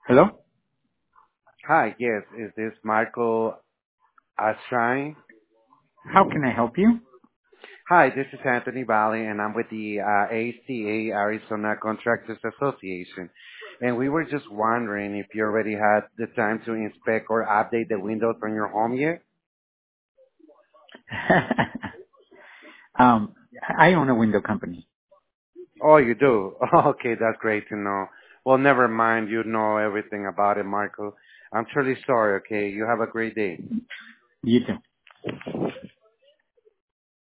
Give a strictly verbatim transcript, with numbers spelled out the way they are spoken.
Hello? Hi, yes, is this Marco Ashrine? How can I help you? Hi, this is Anthony Valley, and I'm with the uh, A C A Arizona Contractors Association. And we were just wondering if you already had the time to inspect or update the windows on your home yet? um, I own a window company. Oh, you do? Okay, that's great to know. Well, never mind. You know everything about it, Marco. I'm truly sorry, okay? You have a great day. You too.